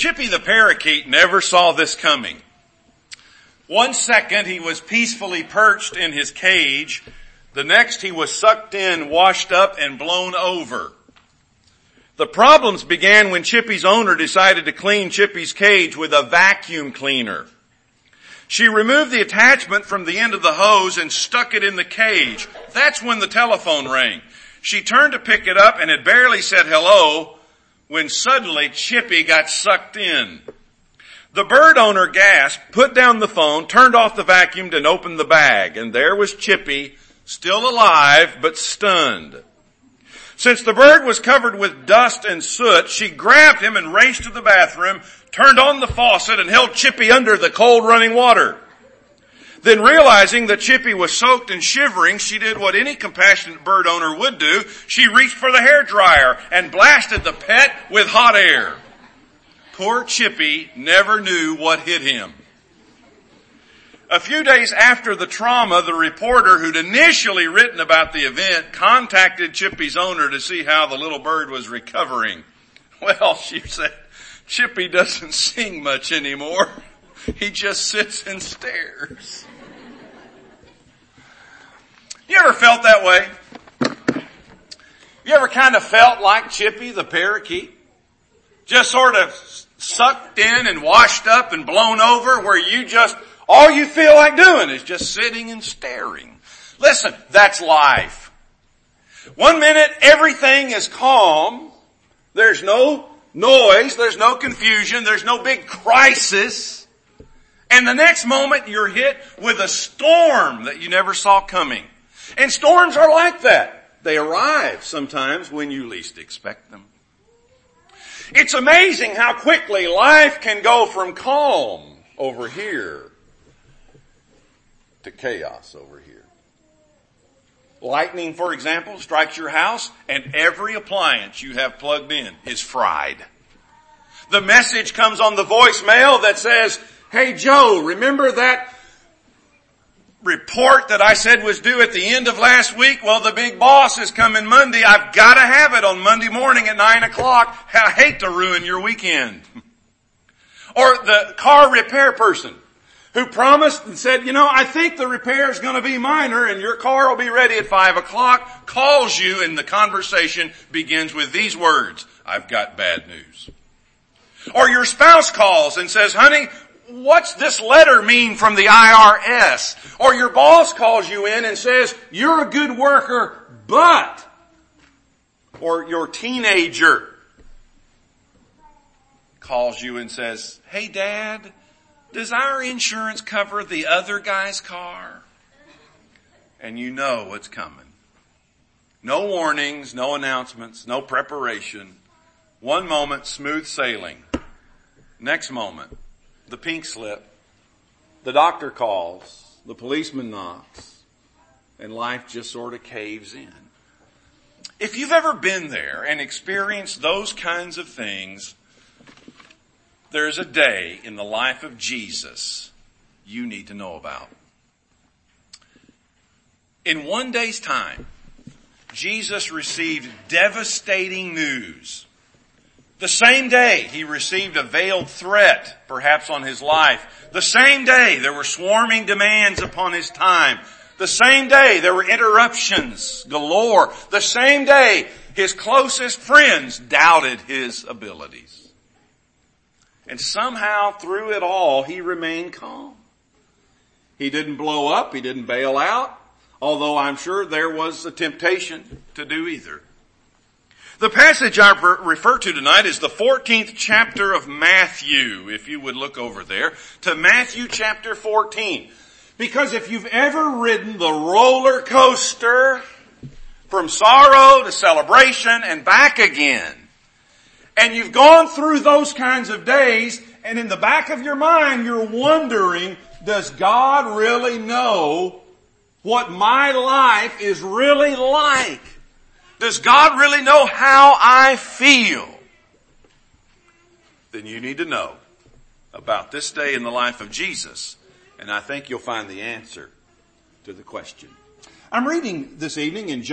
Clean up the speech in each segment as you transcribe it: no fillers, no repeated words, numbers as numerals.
Chippy the parakeet never saw this coming. 1 second he was peacefully perched in his cage. The next he was sucked in, washed up, and blown over. The problems began when Chippy's owner decided to clean Chippy's cage with a vacuum cleaner. She removed the attachment from the end of the hose and stuck it in the cage. That's when the telephone rang. She turned to pick it up and had barely said hello when suddenly Chippy got sucked in. The bird owner gasped, put down the phone, turned off the vacuum, and opened the bag. And there was Chippy, still alive but stunned. Since the bird was covered with dust and soot, she grabbed him and raced to the bathroom, turned on the faucet, and held Chippy under the cold running water. Then realizing that Chippy was soaked and shivering, she did what any compassionate bird owner would do. She reached for the hairdryer and blasted the pet with hot air. Poor Chippy never knew what hit him. A few days after the trauma, the reporter who'd initially written about the event contacted Chippy's owner to see how the little bird was recovering. Well, she said, Chippy doesn't sing much anymore. He just sits and stares. You ever felt that way? You ever kind of felt like Chippy the parakeet? Just sort of sucked in and washed up and blown over where all you feel like doing is just sitting and staring. Listen, that's life. 1 minute everything is calm. There's no noise. There's no confusion. There's no big crisis. And the next moment you're hit with a storm that you never saw coming. And storms are like that. They arrive sometimes when you least expect them. It's amazing how quickly life can go from calm over here to chaos over here. Lightning, for example, strikes your house and every appliance you have plugged in is fried. The message comes on the voicemail that says, hey Joe, remember that report that I said was due at the end of last week? Well, the big boss is coming Monday. I've got to have it on Monday morning at 9 o'clock. I hate to ruin your weekend. Or the car repair person who promised and said, I think the repair is going to be minor and your car will be ready at 5 o'clock, calls you and the conversation begins with these words, I've got bad news. Or your spouse calls and says, honey, what's this letter mean from the IRS? Or your boss calls you in and says, you're a good worker, but. Or your teenager calls you and says, hey Dad, does our insurance cover the other guy's car? And you know what's coming. No warnings, no announcements, no preparation. 1 moment, smooth sailing. Next moment, the pink slip. The doctor calls. The policeman knocks. And life just sort of caves in. If you've ever been there and experienced those kinds of things, there's a day in the life of Jesus you need to know about. In 1 day's time, Jesus received devastating news. The same day he received a veiled threat, perhaps on his life. The same day there were swarming demands upon his time. The same day there were interruptions galore. The same day his closest friends doubted his abilities. And somehow through it all, he remained calm. He didn't blow up. He didn't bail out. Although I'm sure there was a temptation to do either. The passage I refer to tonight is the 14th chapter of Matthew. If you would look over there to Matthew chapter 14. Because if you've ever ridden the roller coaster from sorrow to celebration and back again, and you've gone through those kinds of days, and in the back of your mind you're wondering, does God really know what my life is really like? Does God really know how I feel? Then you need to know about this day in the life of Jesus, and I think you'll find the answer to the question. I'm reading this evening in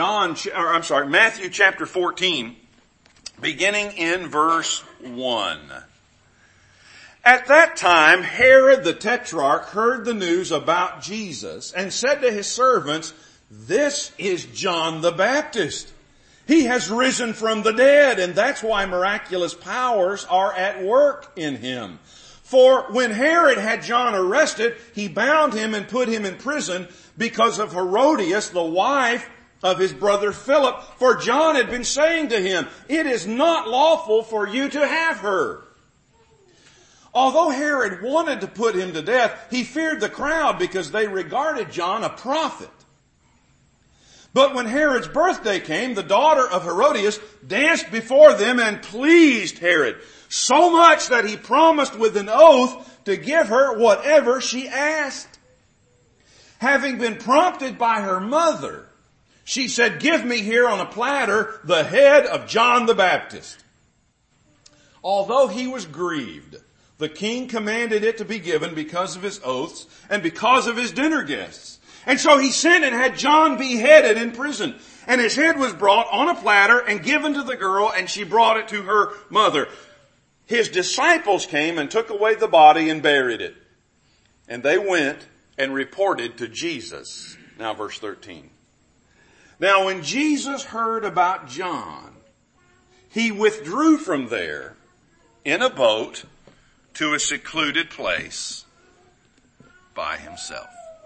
Matthew chapter 14, beginning in verse 1. At that time, Herod the Tetrarch heard the news about Jesus and said to his servants, "This is John the Baptist. He has risen from the dead, and that's why miraculous powers are at work in him. For when Herod had John arrested, he bound him and put him in prison because of Herodias, the wife of his brother Philip. For John had been saying to him, 'It is not lawful for you to have her.' Although Herod wanted to put him to death, he feared the crowd because they regarded John a prophet. But when Herod's birthday came, the daughter of Herodias danced before them and pleased Herod, so much that he promised with an oath to give her whatever she asked. Having been prompted by her mother, she said, 'Give me here on a platter the head of John the Baptist.' Although he was grieved, the king commanded it to be given because of his oaths and because of his dinner guests. And so he sent and had John beheaded in prison. And his head was brought on a platter and given to the girl, and she brought it to her mother. His disciples came and took away the body and buried it. And they went and reported to Jesus." Now verse 13. "Now when Jesus heard about John, he withdrew from there in a boat to a secluded place by himself."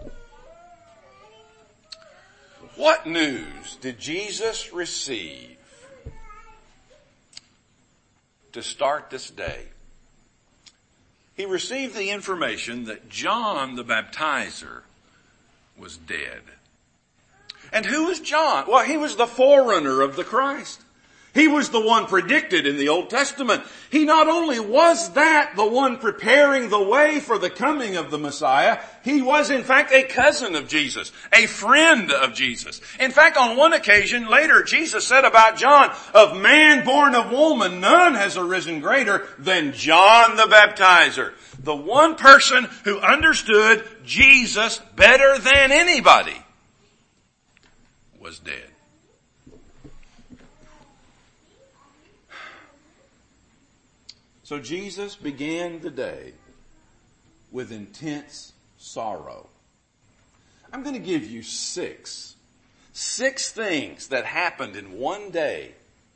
What news did Jesus receive to start this day? He received the information that John the Baptizer was dead. And who was John? Well, he was the forerunner of the Christ. He was the one predicted in the Old Testament. He not only was that, the one preparing the way for the coming of the Messiah, he was in fact a cousin of Jesus, a friend of Jesus. In fact, on one occasion later, Jesus said about John, "Of man born of woman, none has arisen greater than John the Baptizer." The one person who understood Jesus better than anybody was dead. So Jesus began the day with intense sorrow. I'm going to give you six things that happened in one day.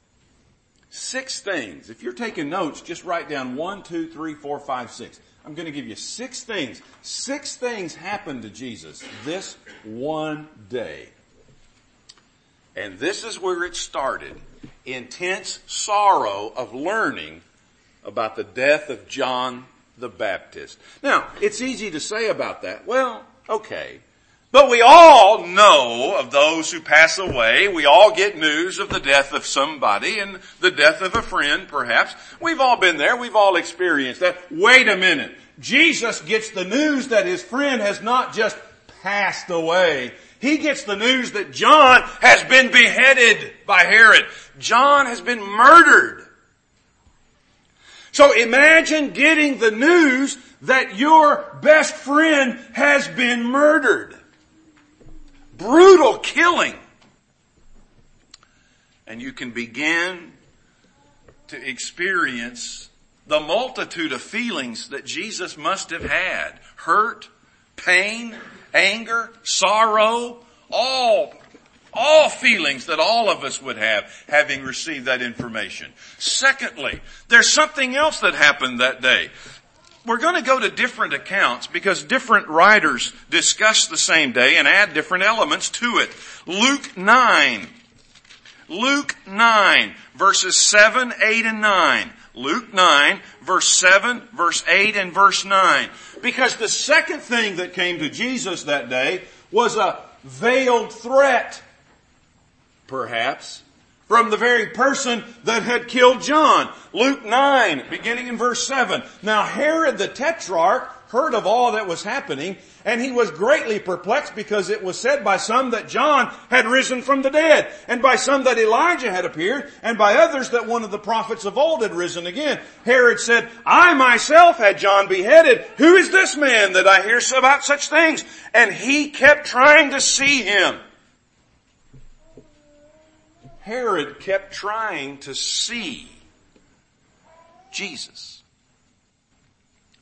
6 things. If you're taking notes, just write down 1, 2, 3, 4, 5, 6. I'm going to give you 6 things. 6 things happened to Jesus this one day. And this is where it started. Intense sorrow of learning about the death of John the Baptist. Now, it's easy to say about that. Well, okay. But we all know of those who pass away. We all get news of the death of somebody and the death of a friend, perhaps. We've all been there. We've all experienced that. Wait a minute. Jesus gets the news that his friend has not just passed away. He gets the news that John has been beheaded by Herod. John has been murdered. So imagine getting the news that your best friend has been murdered. Brutal killing. And you can begin to experience the multitude of feelings that Jesus must have had. Hurt, pain, anger, sorrow, all feelings that all of us would have having received that information. Secondly, there's something else that happened that day. We're going to go to different accounts because different writers discuss the same day and add different elements to it. Luke 9, verses 7, 8, and 9. Luke 9, verse 7, verse 8, and verse 9. Because the second thing that came to Jesus that day was a veiled threat, perhaps, from the very person that had killed John. Luke 9, beginning in verse 7. Now Herod the Tetrarch heard of all that was happening, and he was greatly perplexed because it was said by some that John had risen from the dead, and by some that Elijah had appeared, and by others that one of the prophets of old had risen again. Herod said, "I myself had John beheaded. Who is this man that I hear about such things?" And he kept trying to see him. Herod kept trying to see Jesus.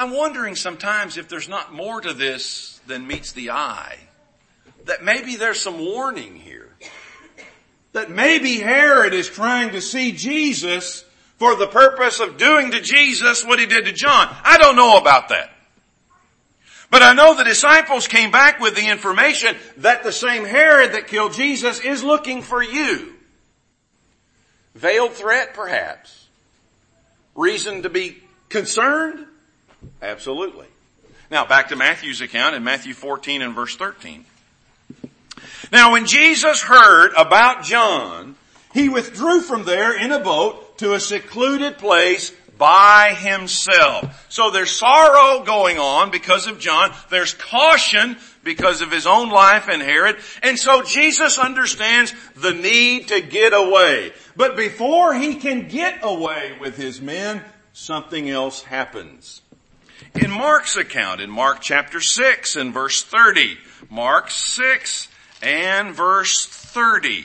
I'm wondering sometimes if there's not more to this than meets the eye. That maybe there's some warning here. That maybe Herod is trying to see Jesus for the purpose of doing to Jesus what he did to John. I don't know about that. But I know the disciples came back with the information that the same Herod that killed Jesus is looking for you. Veiled threat, perhaps. Reason to be concerned? Absolutely. Now back to Matthew's account in Matthew 14 and verse 13. Now when Jesus heard about John, he withdrew from there in a boat to a secluded place by himself. So there's sorrow going on because of John. There's caution because of his own life and Herod. And so Jesus understands the need to get away. But before he can get away with his men, something else happens. In Mark's account, in Mark chapter 6 and verse 30, Mark 6 and verse 30.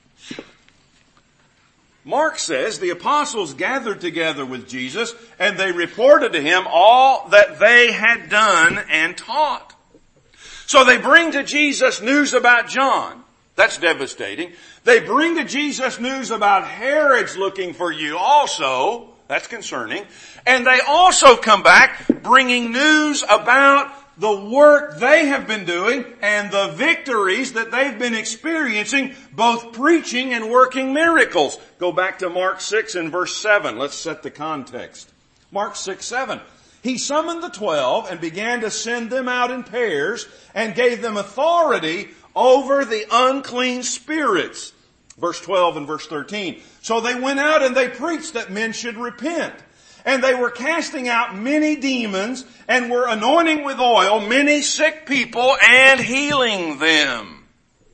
Mark says the apostles gathered together with Jesus and they reported to him all that they had done and taught. So they bring to Jesus news about John. That's devastating. They bring to Jesus news about Herod's looking for you also. That's concerning. And they also come back bringing news about the work they have been doing and the victories that they've been experiencing, both preaching and working miracles. Go back to Mark 6 and verse 7. Let's set the context. Mark 6:7. He summoned the 12 and began to send them out in pairs and gave them authority over the unclean spirits. Verse 12 and verse 13. So they went out and they preached that men should repent. And they were casting out many demons and were anointing with oil many sick people and healing them.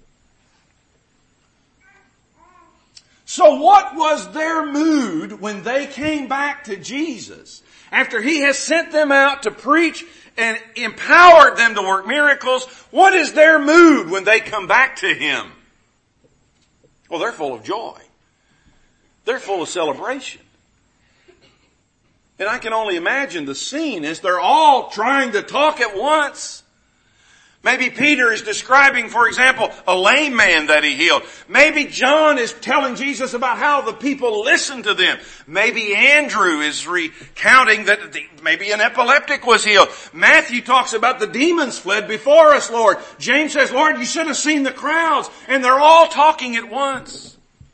So what was their mood when they came back to Jesus? After he has sent them out to preach and empowered them to work miracles, what is their mood when they come back to him? Well, they're full of joy. They're full of celebration. And I can only imagine the scene as they're all trying to talk at once. Maybe Peter is describing, for example, a lame man that he healed. Maybe John is telling Jesus about how the people listened to them. Maybe Andrew is recounting that maybe an epileptic was healed. Matthew talks about the demons fled before us, Lord. James says, Lord, you should have seen the crowds. And they're all talking at once.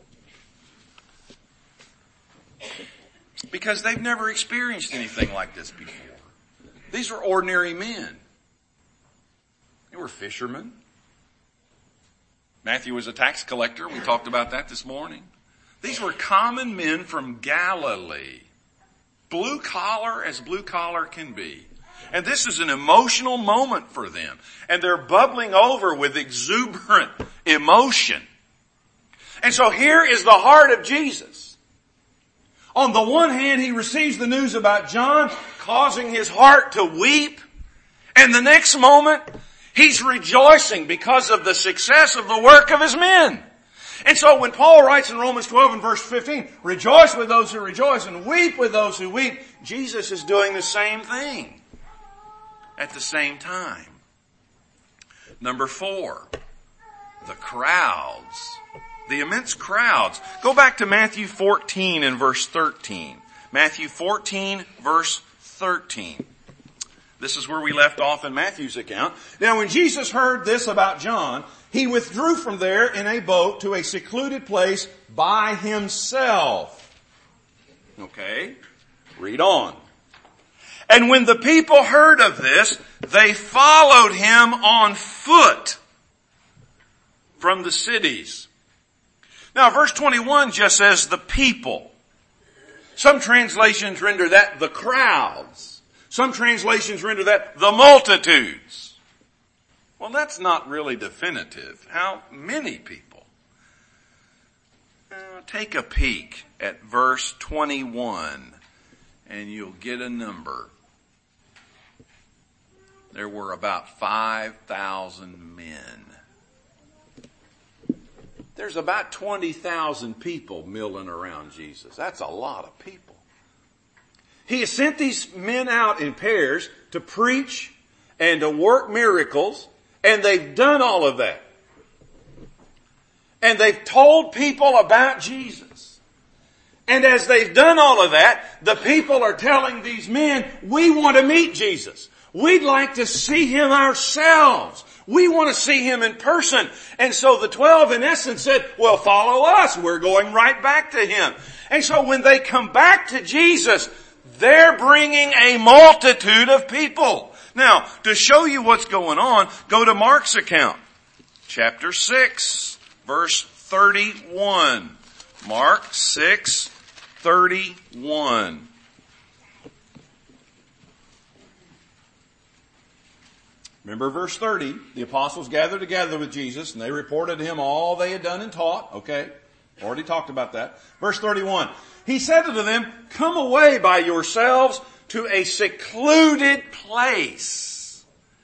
Because they've never experienced anything like this before. These were ordinary men. They were fishermen. Matthew was a tax collector. We talked about that this morning. These were common men from Galilee. Blue collar as blue collar can be. And this is an emotional moment for them. And they're bubbling over with exuberant emotion. And so here is the heart of Jesus. On the one hand, he receives the news about John, causing his heart to weep. And the next moment, he's rejoicing because of the success of the work of his men. And so when Paul writes in Romans 12 and verse 15, rejoice with those who rejoice and weep with those who weep, Jesus is doing the same thing at the same time. Number 4, the crowds. The immense crowds. Go back to Matthew 14 and verse 13. Matthew 14 verse 13. This is where we left off in Matthew's account. Now when Jesus heard this about John, he withdrew from there in a boat to a secluded place by himself. Okay? Read on. And when the people heard of this, they followed him on foot from the cities. Now verse 21 just says the people. Some translations render that the crowds. Some translations render that the multitudes. Well, that's not really definitive. How many people? Take a peek at verse 21 and you'll get a number. There were about 5,000 men. There's about 20,000 people milling around Jesus. That's a lot of people. He has sent these men out in pairs to preach and to work miracles, and they've done all of that. And they've told people about Jesus. And as they've done all of that, the people are telling these men, we want to meet Jesus. We'd like to see Him ourselves. We want to see Him in person. And so the 12 in essence said, well, follow us. We're going right back to Him. And so when they come back to Jesus, they're bringing a multitude of people. Now, to show you what's going on, go to Mark's account. Chapter 6, verse 31. Mark 6:31. Remember verse 30, the apostles gathered together with Jesus and they reported to Him all they had done and taught. Okay, already talked about that. Verse 31, He said to them, come away by yourselves to a secluded place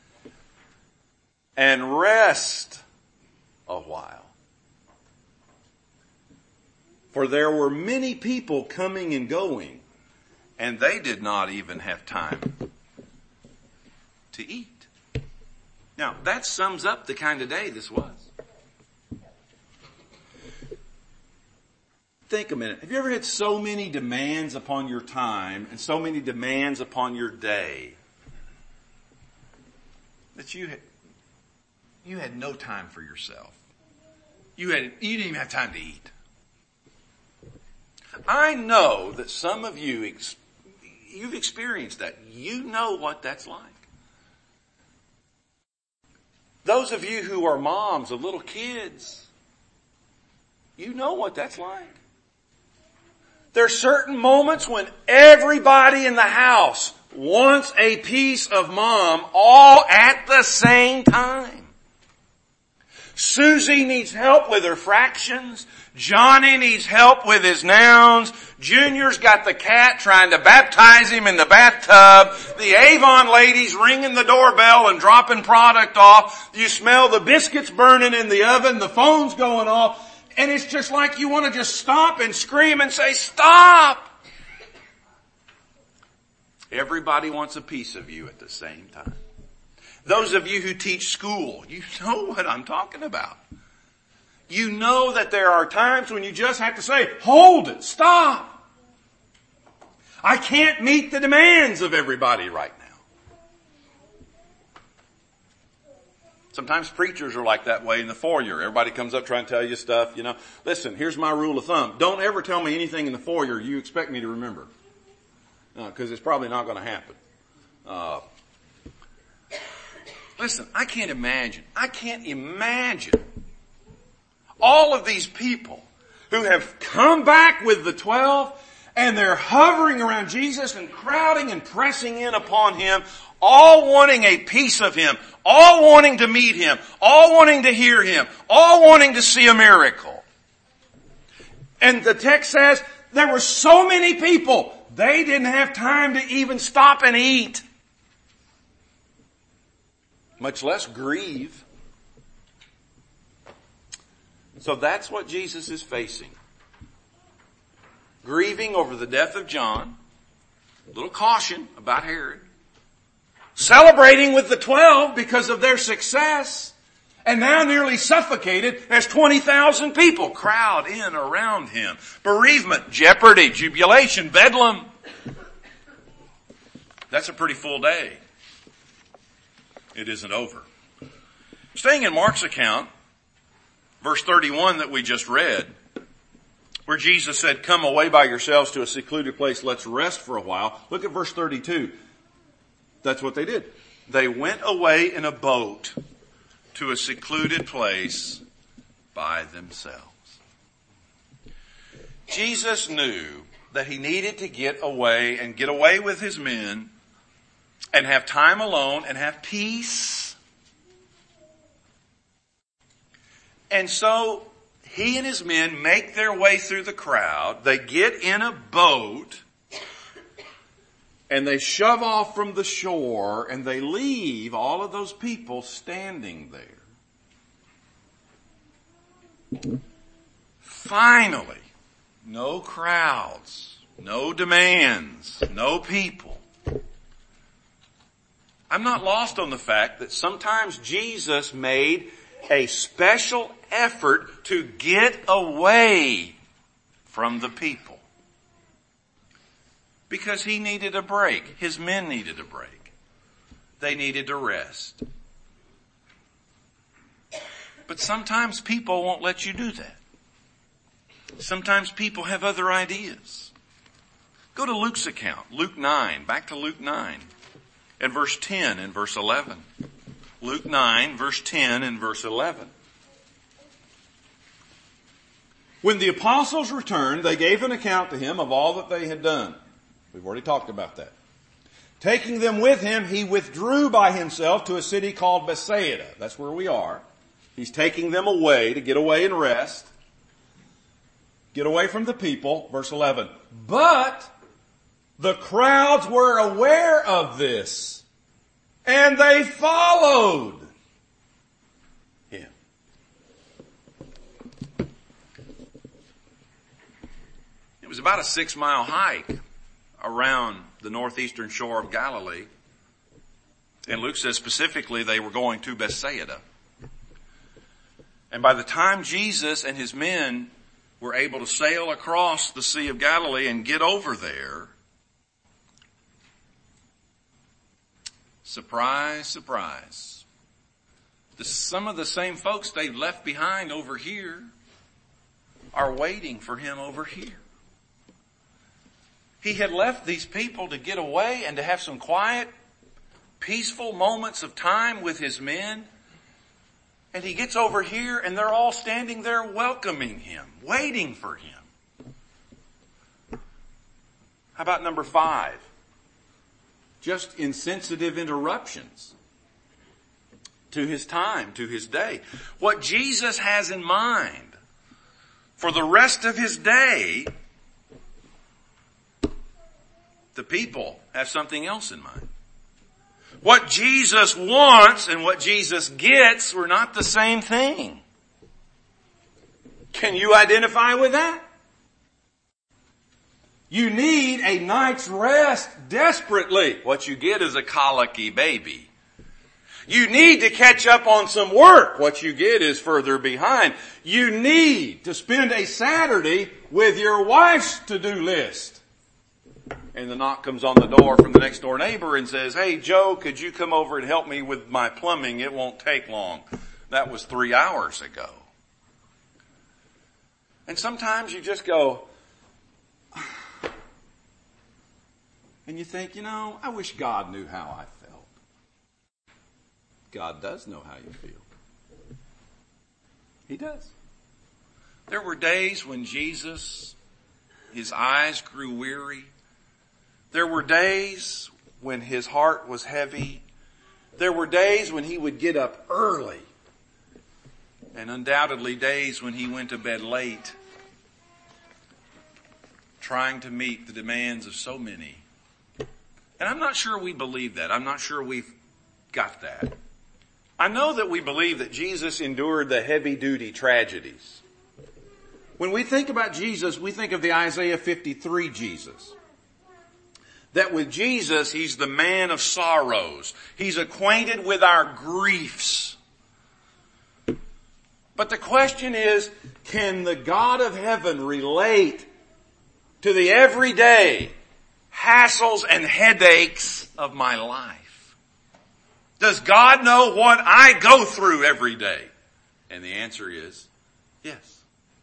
and rest a while. For there were many people coming and going, and they did not even have time to eat. Now, that sums up the kind of day this was. Think a minute. Have you ever had so many demands upon your time and so many demands upon your day that you had no time for yourself? You didn't even have time to eat. I know that some of you, you've experienced that. You know what that's like. Those of you who are moms of little kids, you know what that's like. There are certain moments when everybody in the house wants a piece of mom all at the same time. Susie needs help with her fractions. Johnny needs help with his nouns. Junior's got the cat trying to baptize him in the bathtub. The Avon lady's ringing the doorbell and dropping product off. You smell the biscuits burning in the oven. The phone's going off. And it's just like you want to just stop and scream and say, stop! Everybody wants a piece of you at the same time. Those of you who teach school, you know what I'm talking about. You know that there are times when you just have to say, hold it, stop. I can't meet the demands of everybody right now. Sometimes preachers are like that way in the foyer. Everybody comes up trying to tell you stuff, you know. Listen, here's my rule of thumb. Don't ever tell me anything in the foyer you expect me to remember. Because it's probably not going to happen. Listen, I can't imagine all of these people who have come back with the 12 and they're hovering around Jesus and crowding and pressing in upon Him, all wanting a piece of Him, all wanting to meet Him, all wanting to hear Him, all wanting to see a miracle. And the text says there were so many people, they didn't have time to even stop and eat, much less grieve. So that's what Jesus is facing. Grieving over the death of John. A little caution about Herod. Celebrating with the 12 because of their success. And now nearly suffocated as 20,000 people crowd in around Him. Bereavement, jeopardy, jubilation, bedlam. That's a pretty full day. It isn't over. Staying in Mark's account, verse 31 that we just read, where Jesus said, come away by yourselves to a secluded place, let's rest for a while. Look at verse 32. That's what they did. They went away in a boat to a secluded place by themselves. Jesus knew that He needed to get away with His men and have time alone and have peace. And so He and His men make their way through the crowd. They get in a boat and they shove off from the shore and they leave all of those people standing there. Finally, no crowds no demands, no people. I'm not lost on the fact that sometimes Jesus made a special effort to get away from the people. Because he needed a break. His men needed a break. They needed to rest. But sometimes people won't let you do that. Sometimes people have other ideas. Go to Luke's account, Luke 9, back to Luke 9, and verse 10 and verse 11. Luke 9, verse 10 and verse 11. When the apostles returned, they gave an account to him of all that they had done. We've already talked about that. Taking them with him, he withdrew by himself to a city called Bethsaida. That's where we are. He's taking them away to get away and rest. Get away from the people. Verse 11. But the crowds were aware of this, and they followed him. It was about a 6-mile hike around the northeastern shore of Galilee. And Luke says specifically they were going to Bethsaida. And by the time Jesus and his men were able to sail across the Sea of Galilee and get over there, surprise, surprise, some of the same folks they left behind over here are waiting for him over here. He had left these people to get away and to have some quiet, peaceful moments of time with his men. And he gets over here and they're all standing there welcoming him, waiting for him. How about number 5? Just insensitive interruptions to his time, to his day. What Jesus has in mind for the rest of his day, the people have something else in mind. What Jesus wants and what Jesus gets were not the same thing. Can you identify with that? You need a night's rest desperately. What you get is a colicky baby. You need to catch up on some work. What you get is further behind. You need to spend a Saturday with your wife's to-do list. And the knock comes on the door from the next door neighbor and says, "Hey, Joe, could you come over and help me with my plumbing? It won't take long." That was 3 hours ago. And sometimes you just go, and you think, I wish God knew how I felt. God does know how you feel. He does. There were days when Jesus, his eyes grew weary. There were days when his heart was heavy. There were days when he would get up early. And undoubtedly days when he went to bed late, trying to meet the demands of so many. And I'm not sure we believe that. I'm not sure we've got that. I know that we believe that Jesus endured the heavy-duty tragedies. When we think about Jesus, we think of the Isaiah 53 Jesus. That with Jesus, he's the man of sorrows. He's acquainted with our griefs. But the question is, can the God of heaven relate to the everyday hassles and headaches of my life? Does God know what I go through every day? And the answer is yes.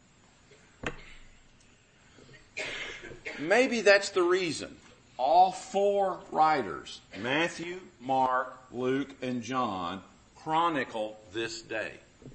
Maybe that's the reason all 4 writers, Matthew, Mark, Luke, and John, chronicle this day.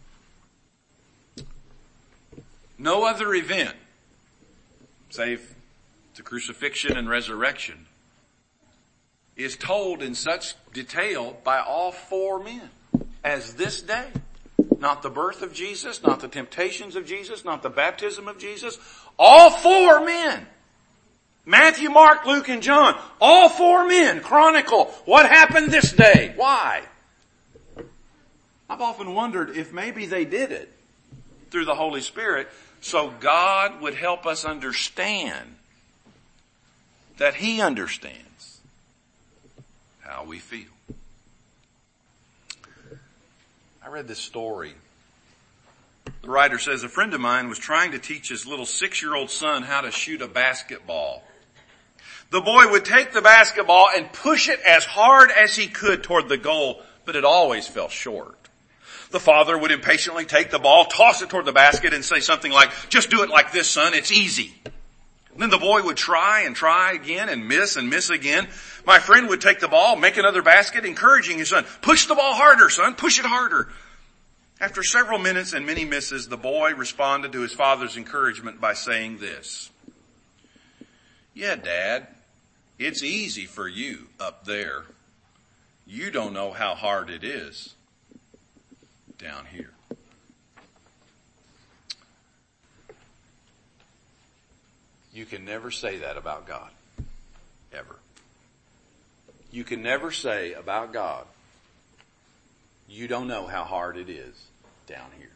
No other event, save the crucifixion and resurrection, is told in such detail by all 4 men as this day. Not the birth of Jesus, not the temptations of Jesus, not the baptism of Jesus. All 4 men. Matthew, Mark, Luke, and John, all 4 men chronicle what happened this day. Why? I've often wondered if maybe they did it through the Holy Spirit so God would help us understand that He understands how we feel. I read this story. The writer says, a friend of mine was trying to teach his little 6-year-old son how to shoot a basketball. The boy would take the basketball and push it as hard as he could toward the goal, but it always fell short. The father would impatiently take the ball, toss it toward the basket, and say something like, just do it like this, son, it's easy. And then the boy would try again and miss again. My friend would take the ball, make another basket, encouraging his son, push the ball harder, son, push it harder. After several minutes and many misses, the boy responded to his father's encouragement by saying this, yeah, Dad, it's easy for you up there. You don't know how hard it is down here. You can never say that about God. Ever. You can never say about God, you don't know how hard it is down here.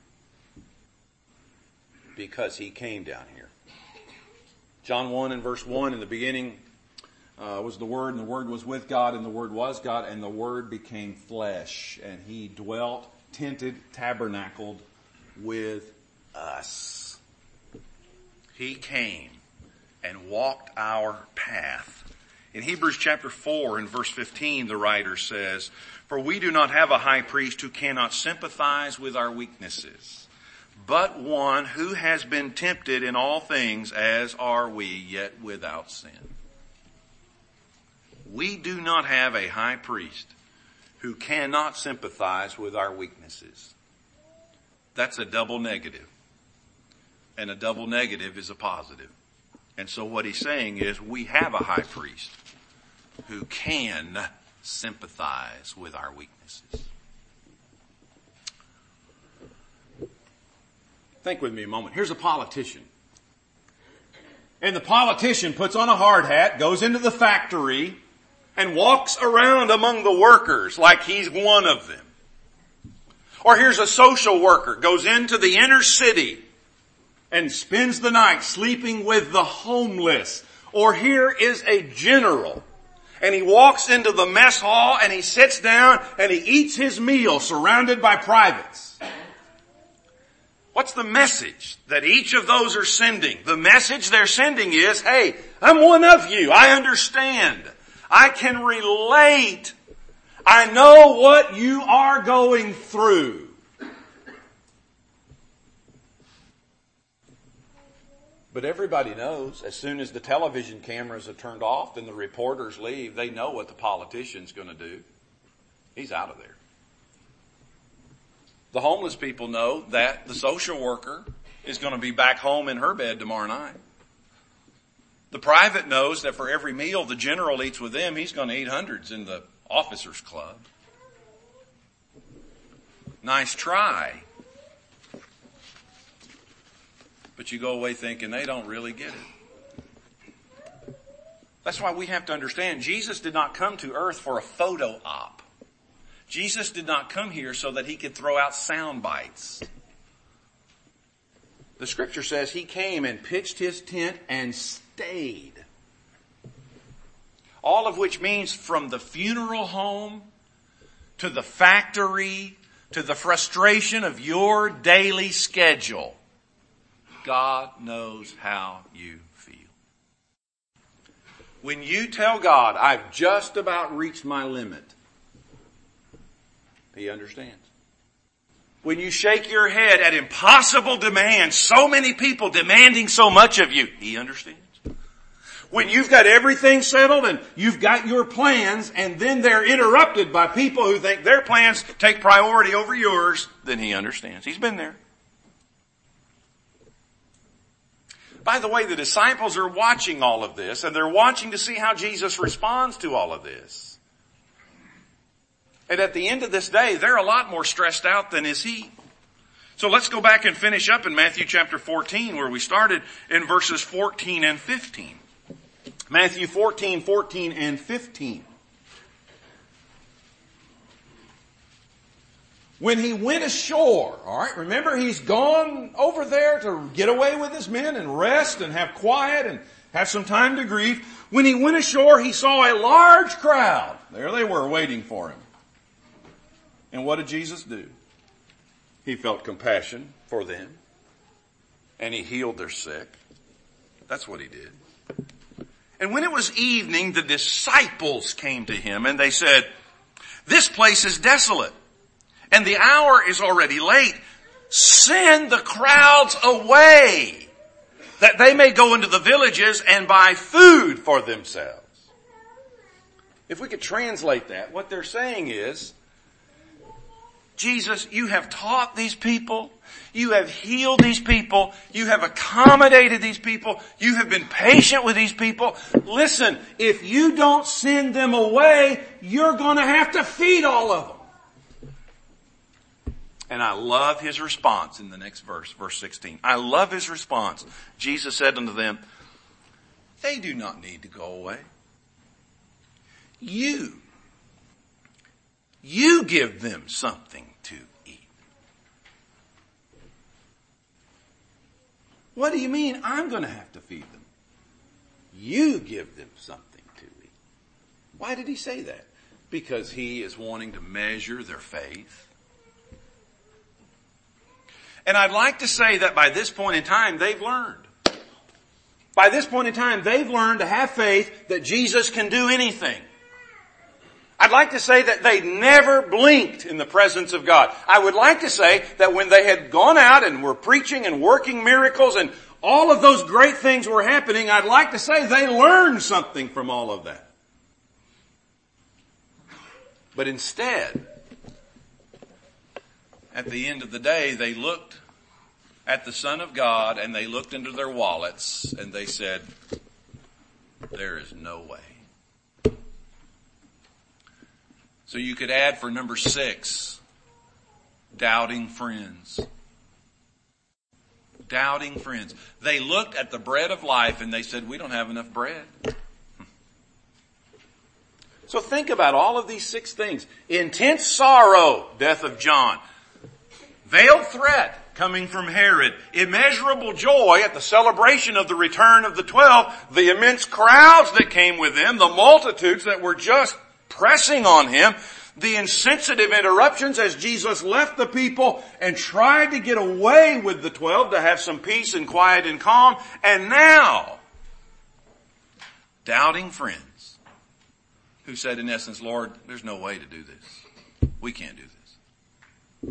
Because He came down here. John 1 and verse 1, in the beginning was the Word, and the Word was with God, and the Word was God, and the Word became flesh, and He dwelt, tented, tabernacled with us. He came and walked our path. In Hebrews chapter 4 and verse 15, the writer says, for we do not have a high priest who cannot sympathize with our weaknesses, but one who has been tempted in all things as are we, yet without sin. We do not have a high priest who cannot sympathize with our weaknesses. That's a double negative. And a double negative is a positive. And so what he's saying is we have a high priest who can sympathize with our weaknesses. Think with me a moment. Here's a politician. And the politician puts on a hard hat, goes into the factory, and walks around among the workers like he's one of them. Or here's a social worker, goes into the inner city and spends the night sleeping with the homeless. Or here is a general, and he walks into the mess hall and he sits down and he eats his meal surrounded by privates. What's the message that each of those are sending? The message they're sending is, hey, I'm one of you. I understand. I can relate. I know what you are going through. But everybody knows as soon as the television cameras are turned off and the reporters leave, they know what the politician's going to do. He's out of there. The homeless people know that the social worker is going to be back home in her bed tomorrow night. The private knows that for every meal the general eats with them, he's going to eat hundreds in the officers' club. Nice try. But you go away thinking they don't really get it. That's why we have to understand Jesus did not come to earth for a photo op. Jesus did not come here so that He could throw out sound bites. The scripture says He came and pitched His tent and stayed. All of which means from the funeral home to the factory to the frustration of your daily schedule. God knows how you feel. When you tell God, I've just about reached my limit, He understands. When you shake your head at impossible demands, so many people demanding so much of you, He understands. When you've got everything settled and you've got your plans and then they're interrupted by people who think their plans take priority over yours, then He understands. He's been there. By the way, the disciples are watching all of this, and they're watching to see how Jesus responds to all of this. And at the end of this day, they're a lot more stressed out than is He. So let's go back and finish up in Matthew chapter 14, where we started in verses 14 and 15. Matthew 14, 14 and 15. When He went ashore, all right, remember He's gone over there to get away with His men and rest and have quiet have some time to grieve. When he went ashore, he saw a large crowd. There they were waiting for him. And what did Jesus do? He felt compassion for them. And he healed their sick. That's what he did. And when it was evening, the disciples came to him and they said, "This place is desolate, and the hour is already late. Send the crowds away, that they may go into the villages and buy food for themselves." If we could translate that, what they're saying is, Jesus, you have taught these people. You have healed these people. You have accommodated these people. You have been patient with these people. Listen, if you don't send them away, you're going to have to feed all of them. And I love his response in the next verse, verse 16. I love his response. Jesus said unto them, "They do not need to go away. You give them something to eat." What do you mean I'm going to have to feed them? You give them something to eat. Why did he say that? Because he is wanting to measure their faith. And I'd like to say that by this point in time, they've learned. By this point in time, they've learned to have faith that Jesus can do anything. I'd like to say that they never blinked in the presence of God. I would like to say that when they had gone out and were preaching and working miracles and all of those great things were happening, I'd like to say they learned something from all of that. But instead, at the end of the day, they looked at the Son of God and they looked into their wallets and they said, "There is no way." So you could add for number 6, doubting friends. Doubting friends. They looked at the bread of life and they said, "We don't have enough bread." So think about all of these 6 things. Intense sorrow, death of John. Veiled threat coming from Herod. Immeasurable joy at the celebration of the return of the 12. The immense crowds that came with them. The multitudes that were just pressing on him, the insensitive interruptions as Jesus left the people and tried to get away with the 12 to have some peace and quiet and calm, and now, doubting friends who said in essence, "Lord, there's no way to do this. We can't do this."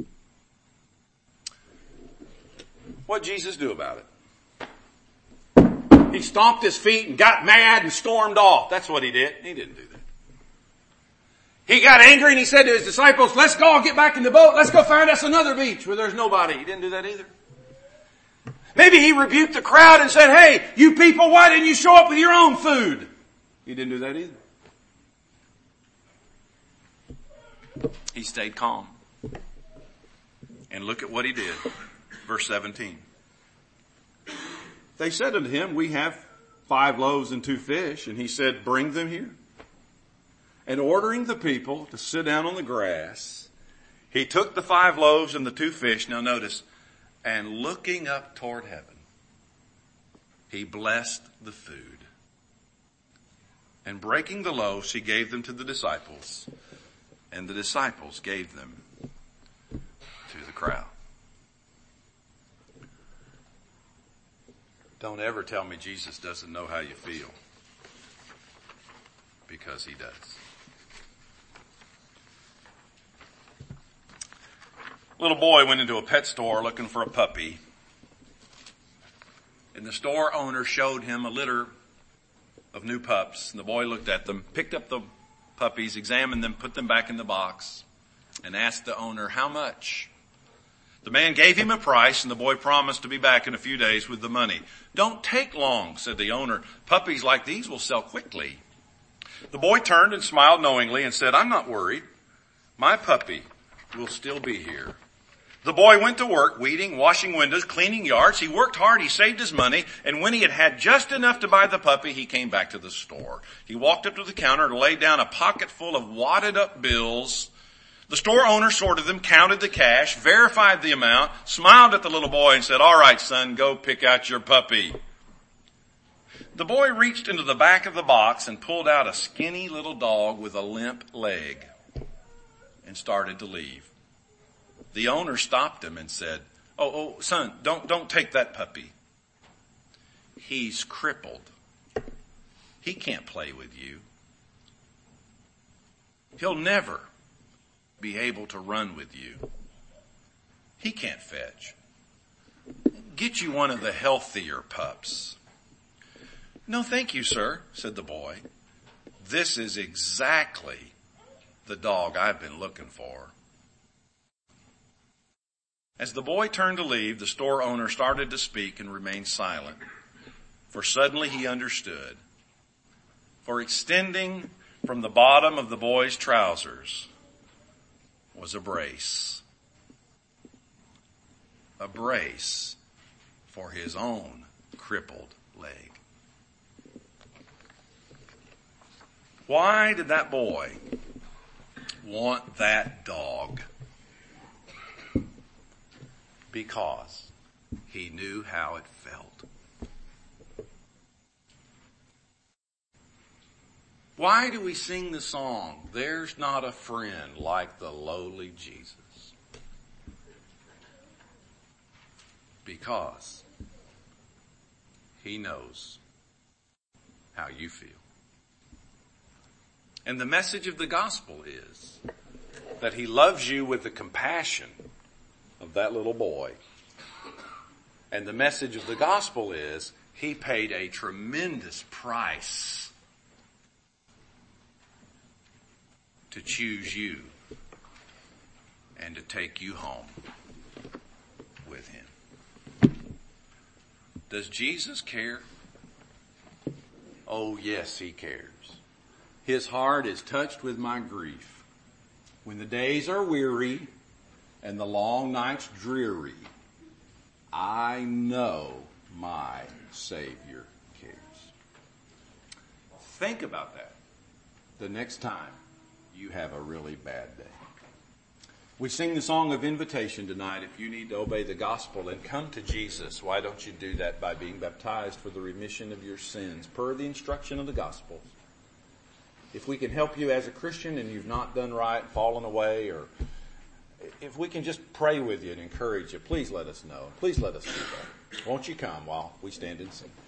What did Jesus do about it? He stomped his feet and got mad and stormed off. That's what he did. He didn't do that. He got angry and he said to his disciples, "Let's go, I'll get back in the boat. Let's go find us another beach where there's nobody." He didn't do that either. Maybe he rebuked the crowd and said, "Hey, you people, why didn't you show up with your own food?" He didn't do that either. He stayed calm. And look at what he did. Verse 17. They said unto him, "We have 5 loaves and 2 fish. And he said, "Bring them here." And ordering the people to sit down on the grass, he took the 5 loaves and the 2 fish, now notice, and looking up toward heaven, he blessed the food. And breaking the loaves, he gave them to the disciples, and the disciples gave them to the crowd. Don't ever tell me Jesus doesn't know how you feel, because he does. Little boy went into a pet store looking for a puppy. And the store owner showed him a litter of new pups. And the boy looked at them, picked up the puppies, examined them, put them back in the box, and asked the owner, "How much?" The man gave him a price, and the boy promised to be back in a few days with the money. "Don't take long," said the owner. "Puppies like these will sell quickly." The boy turned and smiled knowingly and said, "I'm not worried. My puppy will still be here." The boy went to work, weeding, washing windows, cleaning yards. He worked hard, he saved his money, and when he had had just enough to buy the puppy, he came back to the store. He walked up to the counter and laid down a pocket full of wadded up bills. The store owner sorted them, counted the cash, verified the amount, smiled at the little boy and said, "All right, son, go pick out your puppy." The boy reached into the back of the box and pulled out a skinny little dog with a limp leg and started to leave. The owner stopped him and said, Oh, son, don't take that puppy. He's crippled. He can't play with you. He'll never be able to run with you. He can't fetch. Get you one of the healthier pups. No, thank you, sir, said the boy. This is exactly the dog I've been looking for. As the boy turned to leave, the store owner started to speak and remained silent, for suddenly he understood. For extending from the bottom of the boy's trousers was a brace. A brace for his own crippled leg. Why did that boy want that dog? Because he knew how it felt. Why do we sing the song, "There's not a friend like the lowly Jesus"? Because he knows how you feel. And the message of the gospel is that he loves you with the compassion of that little boy. And the message of the gospel is he paid a tremendous price to choose you and to take you home with him. Does Jesus care? Oh, yes, he cares. His heart is touched with my grief. When the days are weary and the long nights dreary, I know my Savior cares. Think about that the next time you have a really bad day. We sing the song of invitation tonight. If you need to obey the gospel and come to Jesus, why don't you do that by being baptized for the remission of your sins, per the instruction of the gospel? If we can help you as a Christian and you've not done right, fallen away, or if we can just pray with you and encourage you, please let us know. Please let us do that. Won't you come while we stand and sing?